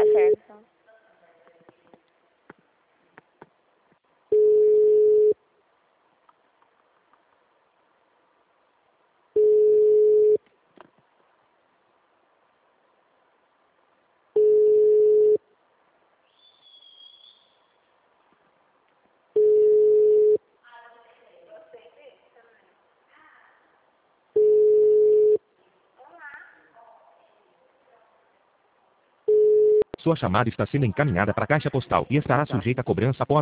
certo. Sua chamada está sendo encaminhada para a caixa postal e estará sujeita a cobrança após